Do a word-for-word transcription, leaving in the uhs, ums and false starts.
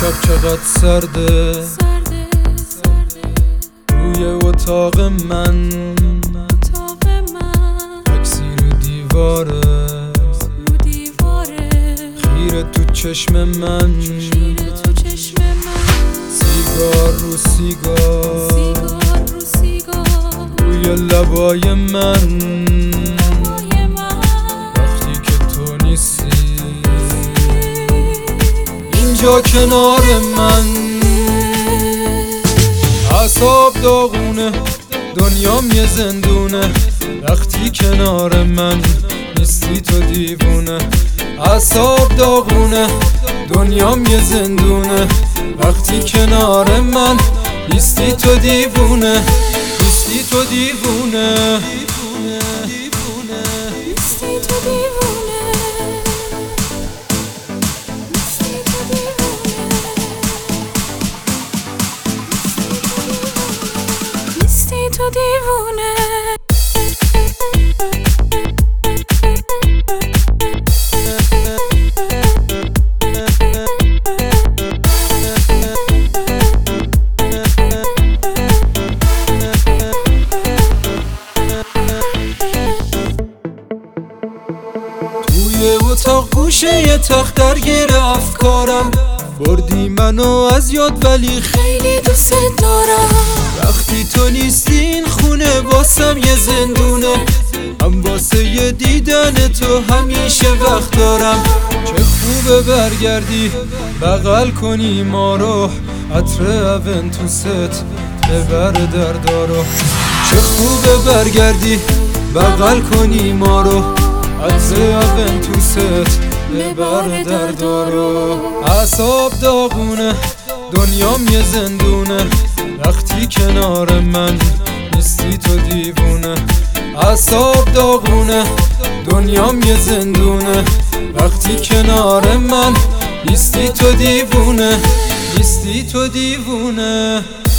امشب چقدر سرده روی اتاق من، عکسی رو دیواره خیره تو چشم من، سیگار رو سیگار روی لبای من، وقتی که تو نیستی اینجا کنار من. اعصاب داغونه، دنیام یه زندونه، وقتی کنار من نیستی تو دیوونه. اعصاب داغونه، دنیام یه زندونه، وقتی کنار من نیستی تو دیوونه، نیستی تو دیوونه، نیستی تو دیوونه، نیستی تو دیوونه. توی اتاق گوشه یه تخت درگیر افکارم، بردی منو از یاد ولی خیلی دوست دارم. وقتی تو نیستی این خونه واسم یه زندونه، هم واسه یه دیدن تو همیشه وقت دارم. چه خوبه برگردی بغل کنی ما رو، عطر اونتوست ببر دردارو. چه خوبه برگردی بغل کنی ما رو، عطر اونتوست ببر دردارو. اعصاب داغونه، دنیام یه زندونه، وقتی کنار من نیستی تو دیوونه. اعصاب داغونه، دنیام یه زندونه، وقتی کنار من نیستی تو دیوونه، نیستی تو دیوونه.